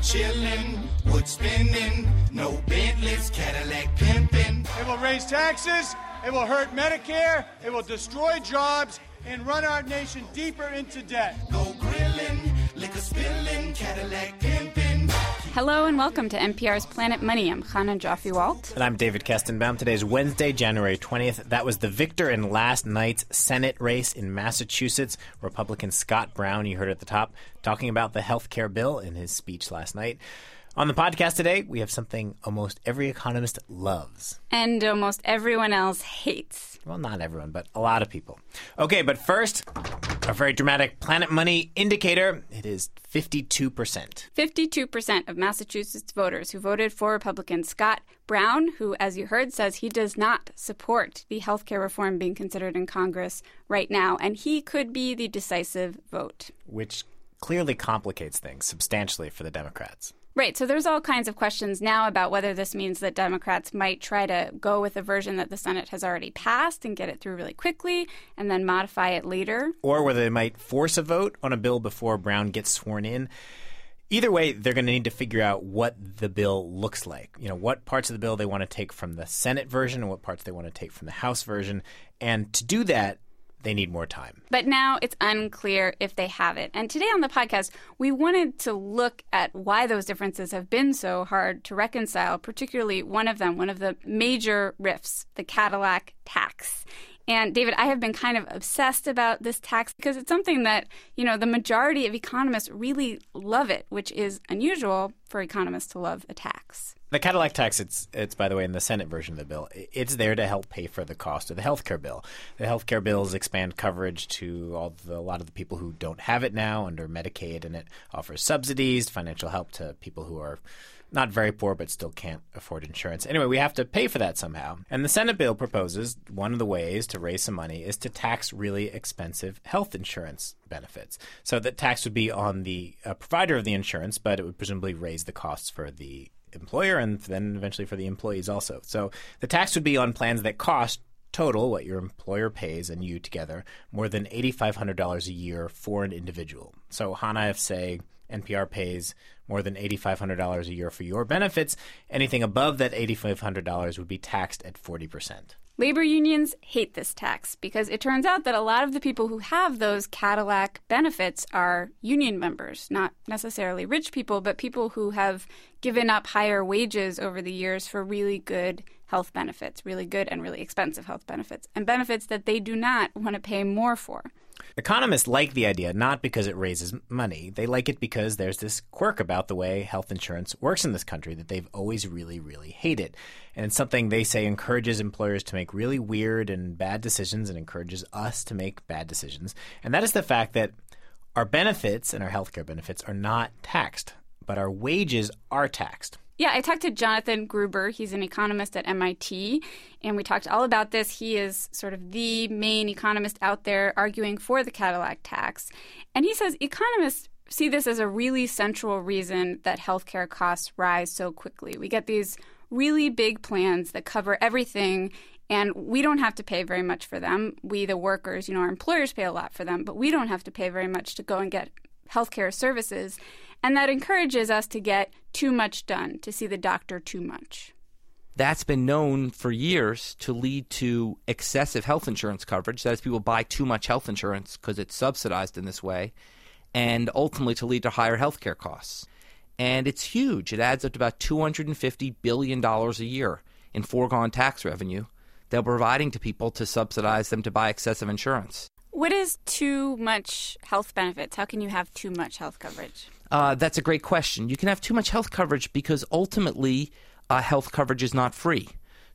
chillin', wood spinning, no Bentleys, Cadillac pimping. It will raise taxes, it will hurt Medicare, it will destroy jobs, and run our nation deeper into debt. Go grillin', liquor spillin', Cadillac pimping. Hello and welcome to NPR's Planet Money. I'm Chana Joffe-Walt. And I'm David Kestenbaum. Today's Wednesday, January 20th. That was the victor in last night's Senate race in Massachusetts. Republican Scott Brown, you heard at the top, talking about the health care bill in his speech last night. On the podcast today, we have something almost every economist loves. And almost everyone else hates. Well, not everyone, but a lot of people. Okay, but first, a very dramatic Planet Money indicator. It is 52%. 52% of Massachusetts voters who voted for Republican Scott Brown, who, as you heard, says he does not support the health care reform being considered in Congress right now. And he could be the decisive vote. Which clearly complicates things substantially for the Democrats. Right. So there's all kinds of questions now about whether this means that Democrats might try to go with a version that the Senate has already passed and get it through really quickly and then modify it later. Or whether they might force a vote on a bill before Brown gets sworn in. Either way, they're going to need to figure out what the bill looks like. You know, what parts of the bill they want to take from the Senate version and what parts they want to take from the House version. And to do that, they need more time. But now it's unclear if they have it. And today on the podcast, we wanted to look at why those differences have been so hard to reconcile, particularly one of the major rifts, the Cadillac tax. And David, I have been kind of obsessed about this tax because it's something that, you know, the majority of economists really love it, which is unusual for economists to love a tax. The Cadillac tax, it's by the way, in the Senate version of the bill. It's there to help pay for the cost of the health care bill. The health care bills expand coverage to a lot of the people who don't have it now under Medicaid, and it offers subsidies, financial help to people who are not very poor but still can't afford insurance. Anyway, we have to pay for that somehow. And the Senate bill proposes one of the ways to raise some money is to tax really expensive health insurance benefits. So the tax would be on the provider of the insurance, but it would presumably raise the costs for the employer and then eventually for the employees also. So the tax would be on plans that cost total, what your employer pays and you together, more than $8,500 a year for an individual. So Hannah, if say NPR pays more than $8,500 a year for your benefits, anything above that $8,500 would be taxed at 40%. Labor unions hate this tax because it turns out that a lot of the people who have those Cadillac benefits are union members, not necessarily rich people, but people who have given up higher wages over the years for really good health benefits, really good and really expensive health benefits, and benefits that they do not want to pay more for. Economists like the idea not because it raises money. They like it because there's this quirk about the way health insurance works in this country that they've always really, really hated. And it's something they say encourages employers to make really weird and bad decisions and encourages us to make bad decisions. And that is the fact that our benefits and our healthcare benefits are not taxed, but our wages are taxed. Yeah, I talked to Jonathan Gruber. He's an economist at MIT, and we talked all about this. He is sort of the main economist out there arguing for the Cadillac tax. And he says economists see this as a really central reason that healthcare costs rise so quickly. We get these really big plans that cover everything, and we don't have to pay very much for them. We, the workers, our employers pay a lot for them, but we don't have to pay very much to go and get healthcare services. And that encourages us to get too much done, to see the doctor too much. That's been known for years to lead to excessive health insurance coverage. That is, people buy too much health insurance because it's subsidized in this way, and ultimately to lead to higher health care costs. And it's huge. It adds up to about $250 billion a year in foregone tax revenue that we're providing to people to subsidize them to buy excessive insurance. What is too much health benefits? How can you have too much health coverage? That's a great question. You can have too much health coverage because ultimately health coverage is not free.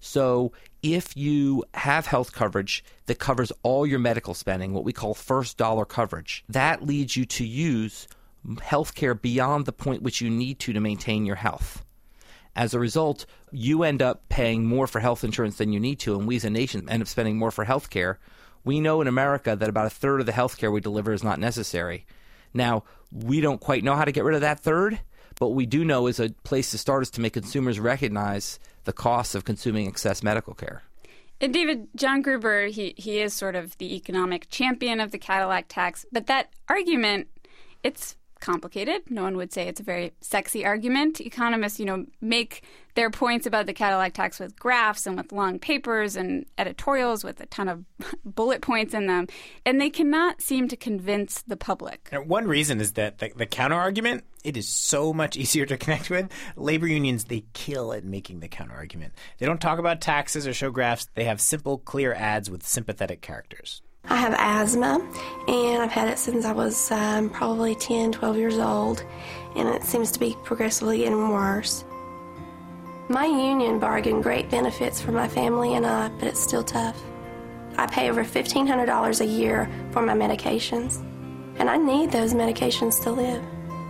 So if you have health coverage that covers all your medical spending, what we call first dollar coverage, that leads you to use health care beyond the point which you need to maintain your health. As a result, you end up paying more for health insurance than you need to, and we as a nation end up spending more for health care. We know in America that about a third of the health care we deliver is not necessary. Now, we don't quite know how to get rid of that third, but what we do know is a place to start is to make consumers recognize the costs of consuming excess medical care. And David, John Gruber, he is sort of the economic champion of the Cadillac tax, but that argument, it's complicated. No one would say it's a very sexy argument. Economists, make their points about the Cadillac tax with graphs and with long papers and editorials with a ton of bullet points in them, and they cannot seem to convince the public. And one reason is that the counter-argument, it is so much easier to connect with. Labor unions, they kill at making the counter-argument. They don't talk about taxes or show graphs. They have simple, clear ads with sympathetic characters. I have asthma, and I've had it since I was probably 10, 12 years old, and it seems to be progressively getting worse. My union bargained great benefits for my family and I, but it's still tough. I pay over $1,500 a year for my medications, and I need those medications to live.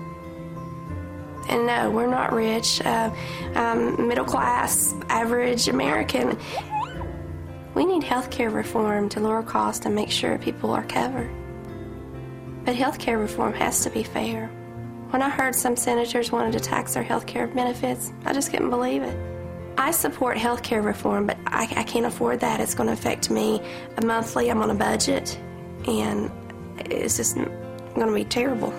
And no, we're not rich. I'm middle class, average American. We need health care reform to lower costs and make sure people are covered. But health care reform has to be fair. When I heard some senators wanted to tax their health care benefits, I just couldn't believe it. I support health care reform, but I can't afford that. It's going to affect me monthly. I'm on a budget, and it's just going to be terrible.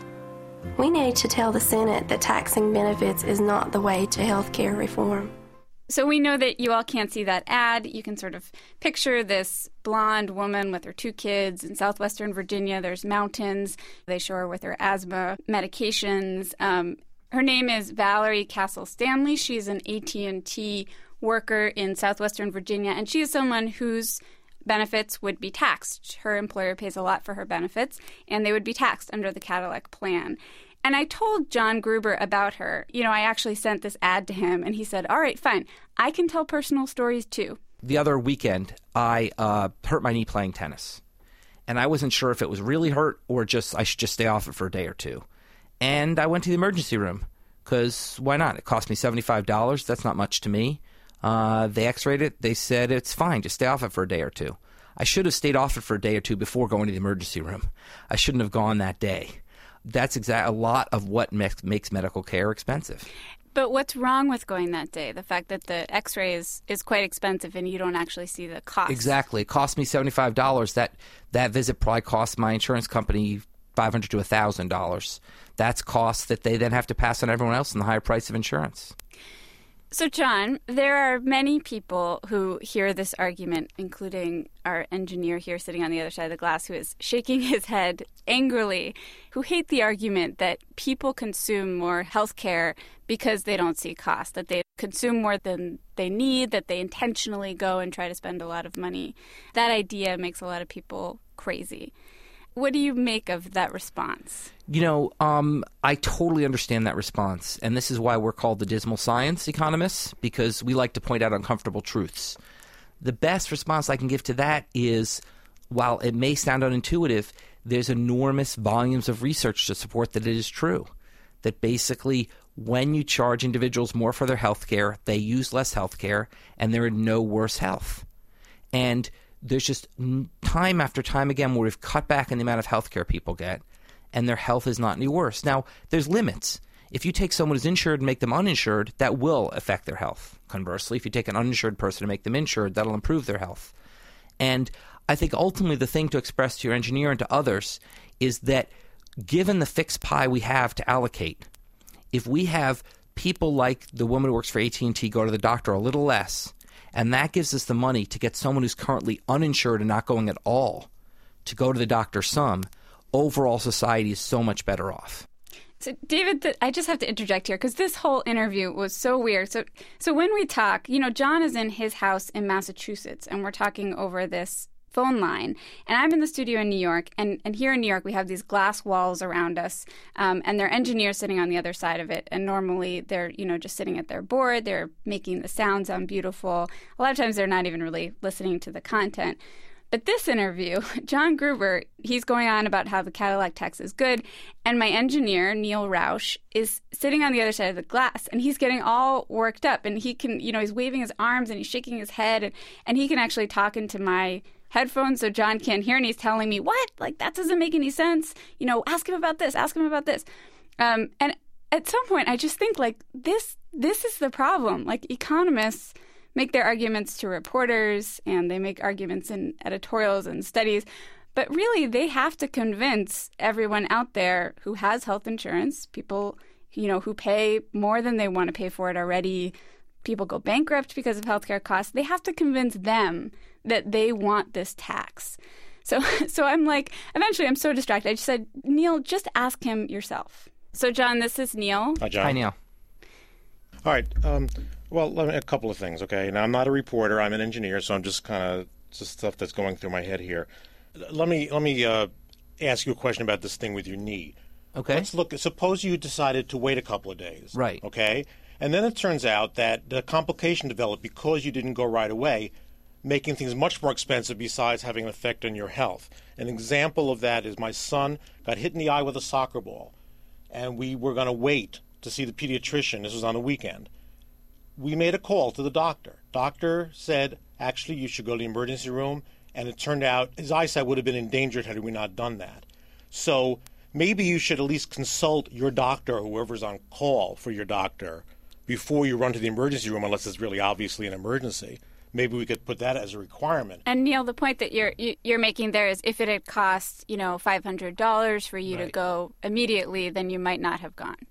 We need to tell the Senate that taxing benefits is not the way to health care reform. So we know that you all can't see that ad. You can sort of picture this blonde woman with her 2 kids in southwestern Virginia. There's mountains. They show her with her asthma medications. Her name is Valerie Castle Stanley. She's an AT&T worker in southwestern Virginia, and she is someone whose benefits would be taxed. Her employer pays a lot for her benefits, and they would be taxed under the Cadillac plan. And I told John Gruber about her. I actually sent this ad to him, and he said, all right, fine. I can tell personal stories, too. The other weekend, I hurt my knee playing tennis. And I wasn't sure if it was really hurt or just I should just stay off it for a day or two. And I went to the emergency room because why not? It cost me $75. That's not much to me. They x-rayed it. They said it's fine. Just stay off it for a day or two. I should have stayed off it for a day or two before going to the emergency room. I shouldn't have gone that day. That's a lot of what makes medical care expensive. But what's wrong with going that day? The fact that the x-ray is quite expensive and you don't actually see the cost. Exactly. It cost me $75. That visit probably cost my insurance company $500 to $1,000. That's costs that they then have to pass on everyone else in the higher price of insurance. So, John, there are many people who hear this argument, including our engineer here sitting on the other side of the glass who is shaking his head angrily, who hate the argument that people consume more health care because they don't see cost, that they consume more than they need, that they intentionally go and try to spend a lot of money. That idea makes a lot of people crazy. What do you make of that response? I totally understand that response. And this is why we're called the dismal science economists, because we like to point out uncomfortable truths. The best response I can give to that is, while it may sound unintuitive, there's enormous volumes of research to support that it is true. That basically, when you charge individuals more for their health care, they use less health care, and they're in no worse health. And there's just time after time again where we've cut back on the amount of health care people get, and their health is not any worse. Now, there's limits. If you take someone who's insured and make them uninsured, that will affect their health. Conversely, if you take an uninsured person and make them insured, that'll improve their health. And I think ultimately the thing to express to your engineer and to others is that given the fixed pie we have to allocate, if we have people like the woman who works for AT&T go to the doctor a little less, and that gives us the money to get someone who's currently uninsured and not going at all to go to the doctor some, overall society is so much better off. So, David, I just have to interject here because this whole interview was so weird. So when we talk, John is in his house in Massachusetts, and we're talking over this phone line. And I'm in the studio in New York, and here in New York we have these glass walls around us, and there are engineers sitting on the other side of it. And normally they're, just sitting at their board, they're making the sound sound beautiful. A lot of times they're not even really listening to the content. But this interview, John Gruber, he's going on about how the Cadillac tax is good, and my engineer, Neil Roush, is sitting on the other side of the glass, and he's getting all worked up, and he can, he's waving his arms, and he's shaking his head, and he can actually talk into my headphones so John can't hear, and he's telling me, what? Like, that doesn't make any sense. Ask him about this, ask him about this. And at some point, I just think, this is the problem. Economists make their arguments to reporters, and they make arguments in editorials and studies, But really, they have to convince everyone out there who has health insurance, people, who pay more than they want to pay for it already, people go bankrupt because of healthcare costs. They have to convince them that they want this tax. So I'm like, eventually I'm so distracted. I just said, Neil, just ask him yourself. So, John, this is Neil. Hi, John. Hi, Neil. All right. Well, a couple of things, okay? Now, I'm not a reporter. I'm an engineer, so I'm just kind of just stuff that's going through my head here. Let me ask you a question about this thing with your knee. Okay. Let's look. Suppose you decided to wait a couple of days. Right. Okay? And then it turns out that the complication developed because you didn't go right away, making things much more expensive besides having an effect on your health. An example of that is my son got hit in the eye with a soccer ball, and we were going to wait to see the pediatrician. This was on a weekend. We made a call to the doctor. Doctor said, actually, you should go to the emergency room, and it turned out his eyesight would have been endangered had we not done that. So maybe you should at least consult your doctor or whoever's on call for your doctor before you run to the emergency room, unless it's really obviously an emergency. Maybe we could put that as a requirement. And Neil, the point that you're making there is if it had cost, $500 for you to go immediately, then you might not have gone.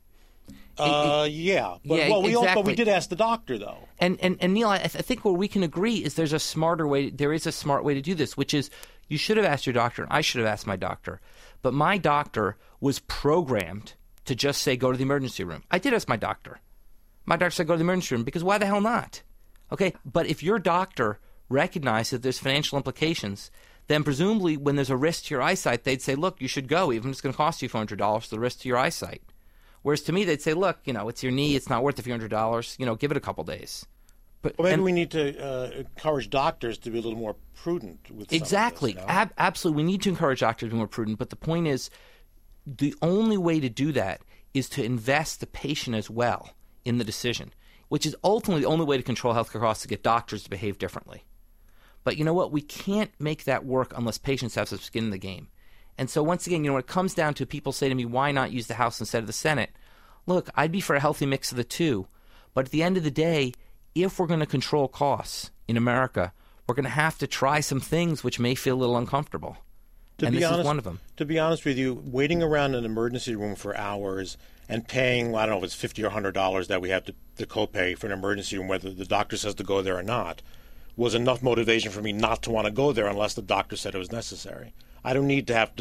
Yeah. But, exactly. But we did ask the doctor, though. And Neil, I think where we can agree is there is a smart way to do this, which is you should have asked your doctor, and I should have asked my doctor. But my doctor was programmed to just say, go to the emergency room. I did ask my doctor. My doctor said, go to the emergency room, because why the hell not? Okay, but if your doctor recognized that there's financial implications, then presumably when there's a risk to your eyesight, they'd say, look, you should go, even if it's going to cost you $400 for the risk to your eyesight. Whereas to me, they'd say, look, it's your knee, it's not worth a few $100, give it a couple days. But well, maybe we need to encourage doctors to be a little more prudent with exactly. Some of this, Absolutely. We need to encourage doctors to be more prudent. But the point is, the only way to do that is to invest the patient as well in the decision, which is ultimately the only way to control healthcare costs, to get doctors to behave differently. But you know what? We can't make that work unless patients have some skin in the game. And so once again, when it comes down to people say to me, why not use the House instead of the Senate? Look, I'd be for a healthy mix of the two. But at the end of the day, if we're going to control costs in America, we're going to have to try some things which may feel a little uncomfortable. And this is one of them. To be honest with you, waiting around an emergency room for hours and paying, I don't know if it's $50 or $100 that we have to copay for an emergency room, whether the doctor says to go there or not, was enough motivation for me not to want to go there unless the doctor said it was necessary. I don't need to have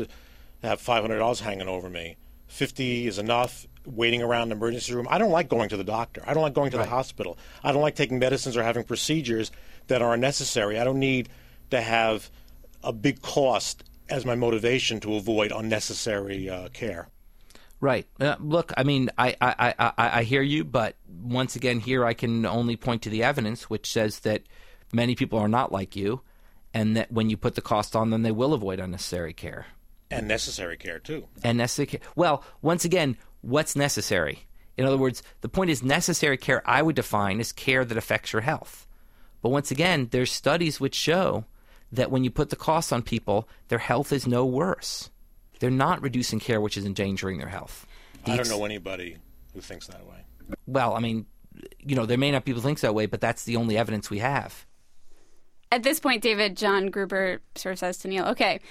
$500 hanging over me. $50 is enough. Waiting around an emergency room. I don't like going to the doctor. I don't like going to the hospital. I don't like taking medicines or having procedures that are unnecessary. I don't need to have a big cost as my motivation to avoid unnecessary care. Right. Look, I mean, I hear you, but once again, here I can only point to the evidence, which says that many people are not like you, and that when you put the cost on them, they will avoid unnecessary care. And necessary care, too. And necessary care. Well, once again, what's necessary? In other words, the point is necessary care I would define as care that affects your health. But once again, there's studies which show that when you put the cost on people, their health is no worse. They're not reducing care which is endangering their health. I don't know anybody who thinks that way. Well, I mean, there may not be people who think that way, but that's the only evidence we have. At this point, David, John Gruber sort of says to Neil, okay,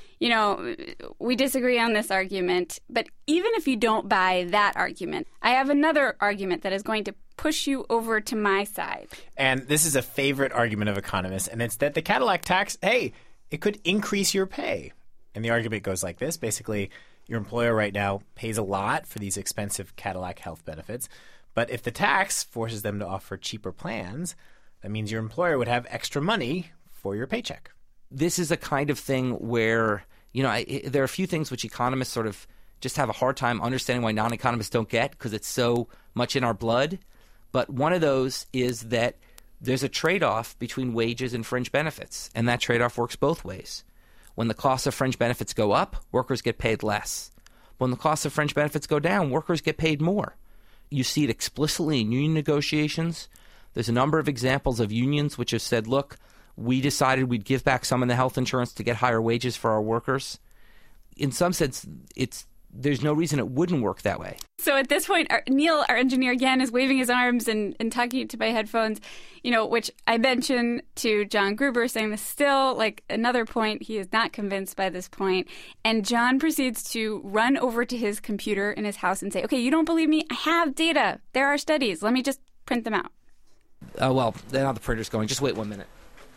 we disagree on this argument, but even if you don't buy that argument, I have another argument that is going to push you over to my side. And this is a favorite argument of economists, and it's that the Cadillac tax, hey, it could increase your pay. And the argument goes like this. Basically, your employer right now pays a lot for these expensive Cadillac health benefits, but if the tax forces them to offer cheaper plans, that means your employer would have extra money for your paycheck. This is a kind of thing where, there are a few things which economists sort of just have a hard time understanding why non-economists don't get, because it's so much in our blood. But one of those is that there's a trade-off between wages and fringe benefits, and that trade-off works both ways. When the cost of fringe benefits go up, workers get paid less. When the cost of fringe benefits go down, workers get paid more. You see it explicitly in union negotiations. There's a number of examples of unions which have said, look, we decided we'd give back some of the health insurance to get higher wages for our workers. In some sense, it's there's no reason it wouldn't work that way. So at this point, Neil, our engineer, again, is waving his arms and talking to my headphones, which I mentioned to John Gruber, saying this still, like, another point. He is not convinced by this point. And John proceeds to run over to his computer in his house and say, okay, you don't believe me? I have data. There are studies. Let me just print them out. Well, now the printer's going. Just wait 1 minute.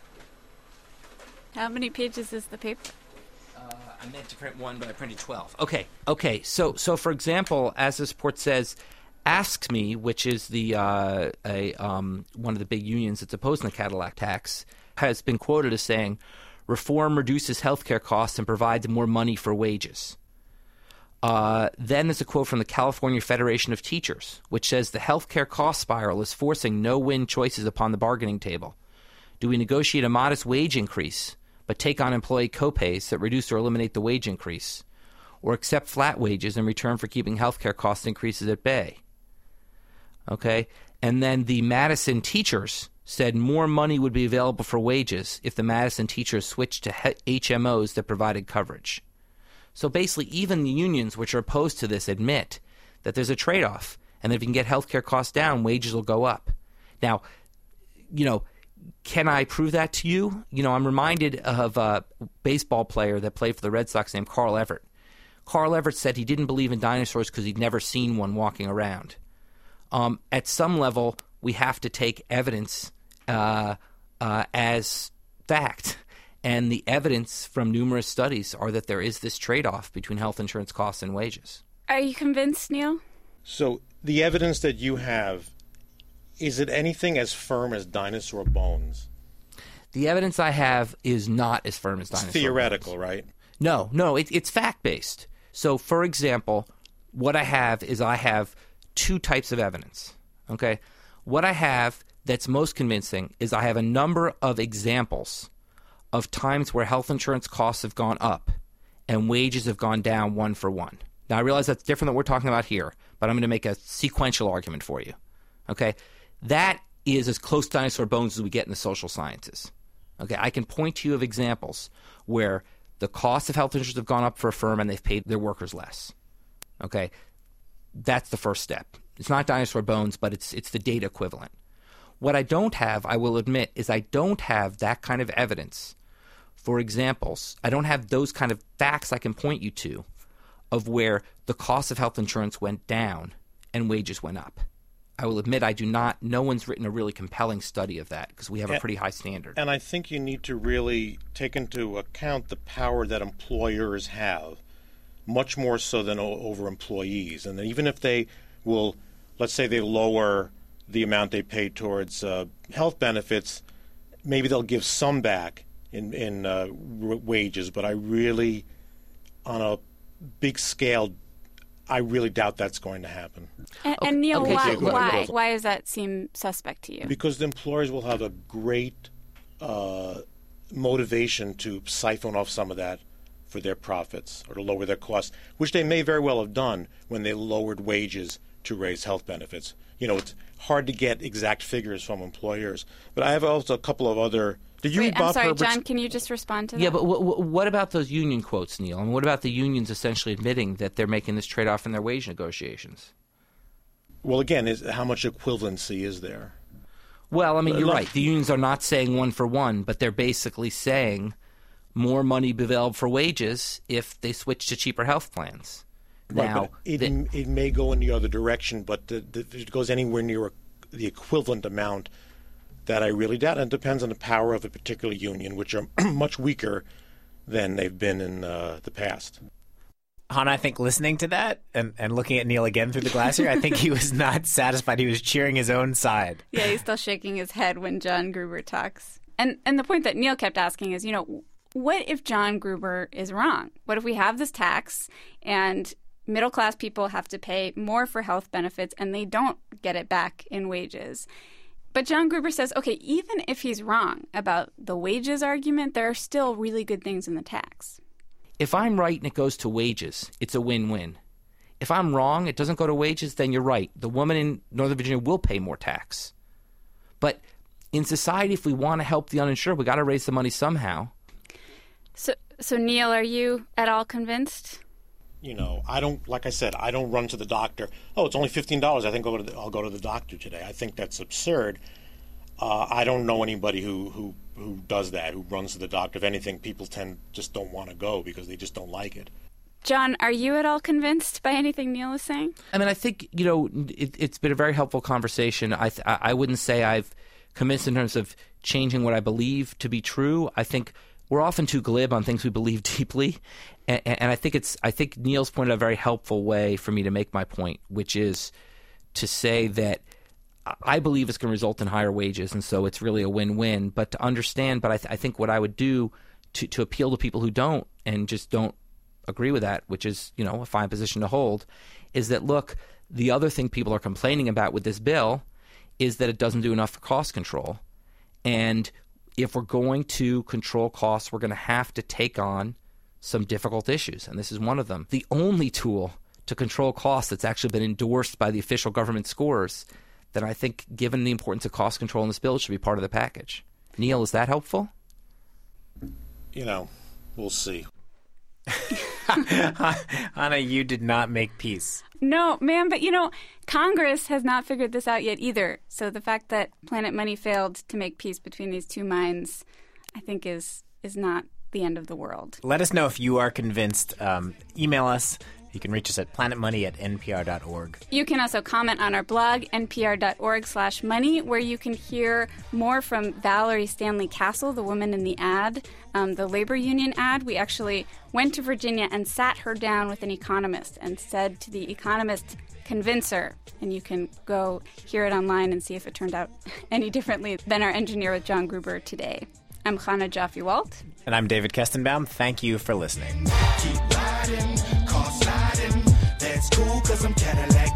How many pages is the paper? I meant to print 1, but I printed 12. Okay. So for example, as this report says, AFSCME, which is the one of the big unions that's opposing the Cadillac tax, has been quoted as saying, reform reduces healthcare costs and provides more money for wages. Then there's a quote from the California Federation of Teachers, which says the healthcare cost spiral is forcing no-win choices upon the bargaining table. Do we negotiate a modest wage increase, but take on employee copays that reduce or eliminate the wage increase, or accept flat wages in return for keeping healthcare cost increases at bay? Okay, and then the Madison teachers said more money would be available for wages if the Madison teachers switched to HMOs that provided coverage. So basically, even the unions, which are opposed to this, admit that there's a trade-off, and that if you can get healthcare costs down, wages will go up. Now, can I prove that to you? I'm reminded of a baseball player that played for the Red Sox named Carl Everett. Carl Everett said he didn't believe in dinosaurs because he'd never seen one walking around. At some level, we have to take evidence as fact. And the evidence from numerous studies are that there is this trade-off between health insurance costs and wages. Are you convinced, Neil? So the evidence that you have, is it anything as firm as dinosaur bones? The evidence I have is not as firm as dinosaur bones. It's theoretical, right? No, it's fact-based. So, for example, what I have is I have two types of evidence. Okay? What I have that's most convincing is I have a number of examples of times where health insurance costs have gone up and wages have gone down 1 for 1. Now, I realize that's different than what we're talking about here, but I'm going to make a sequential argument for you. Okay? That is as close to dinosaur bones as we get in the social sciences. Okay? I can point to you of examples where the cost of health insurance have gone up for a firm and they've paid their workers less. Okay? That's the first step. It's not dinosaur bones, but it's the data equivalent. What I don't have, I will admit, is I don't have that kind of evidence. For examples, I don't have those kind of facts I can point you to of where the cost of health insurance went down and wages went up. I will admit I do not. No one's written a really compelling study of that because we have a pretty high standard. And I think you need to really take into account the power that employers have, much more so than over employees. And even if they will, let's say they lower the amount they pay towards health benefits, maybe they'll give some back in wages. But I really, on a big scale, I really doubt that's going to happen. And Neil, why does that seem suspect to you? Because the employers will have a great motivation to siphon off some of that for their profits or to lower their costs, which they may very well have done when they lowered wages to raise health benefits. It's hard to get exact figures from employers. But I have also a couple of other... Did you read Bob Herbert's... John, can you just respond to that? Yeah, but what about those union quotes, Neil? And what about the unions essentially admitting that they're making this trade-off in their wage negotiations? Well, again, how much equivalency is there? Well, I mean, you're right. The unions are not saying 1 for 1, but they're basically saying more money be available for wages if they switch to cheaper health plans. Now, right, but it may go in the other direction, but if it goes anywhere near the equivalent amount, that I really doubt. And it depends on the power of a particular union, which are much weaker than they've been in the past. Han, I think listening to that and looking at Neil again through the glass here, I think he was not satisfied. He was cheering his own side. Yeah, he's still shaking his head when John Gruber talks. And the point that Neil kept asking is, what if John Gruber is wrong? What if we have this tax and middle-class people have to pay more for health benefits and they don't get it back in wages? But John Gruber says, okay, even if he's wrong about the wages argument, there are still really good things in the tax. If I'm right and it goes to wages, it's a win-win. If I'm wrong, it doesn't go to wages, then you're right. The woman in Northern Virginia will pay more tax. But in society, if we want to help the uninsured, we got to raise the money somehow. So Neil, are you at all convinced? I don't, like I said, I don't run to the doctor. Oh, it's only $15. I think I'll go to the doctor today. I think that's absurd. I don't know anybody who does that, who runs to the doctor. If anything, people just don't want to go because they just don't like it. John, are you at all convinced by anything Neil is saying? I mean, I think, it's been a very helpful conversation. I wouldn't say I've convinced in terms of changing what I believe to be true. I think we're often too glib on things we believe deeply. And I think Neil's pointed out a very helpful way for me to make my point, which is to say that I believe it's going to result in higher wages, and so it's really a win-win. But to understand, I think what I would do to appeal to people who don't and just don't agree with that, which is, a fine position to hold, is that, look, the other thing people are complaining about with this bill is that it doesn't do enough for cost control. And if we're going to control costs, we're going to have to take on some difficult issues, and this is one of them. The only tool to control costs that's actually been endorsed by the official government scores, then I think, given the importance of cost control in this bill, it should be part of the package. Neil, is that helpful? We'll see. Anna, you did not make peace. No, ma'am, but Congress has not figured this out yet either. So the fact that Planet Money failed to make peace between these two minds, I think is not the end of the world. Let us know if you are convinced. Email us. You can reach us at planetmoney@npr.org. You can also comment on our blog, npr.org/money, where you can hear more from Valerie Stanley Castle, the woman in the ad, the labor union ad. We actually went to Virginia and sat her down with an economist and said to the economist, convince her. And you can go hear it online and see if it turned out any differently than our engineer with John Gruber today. I'm Chana Joffe-Walt. And I'm David Kestenbaum. Thank you for listening. Keep riding, car sliding. That's cool 'cause I'm Cadillac.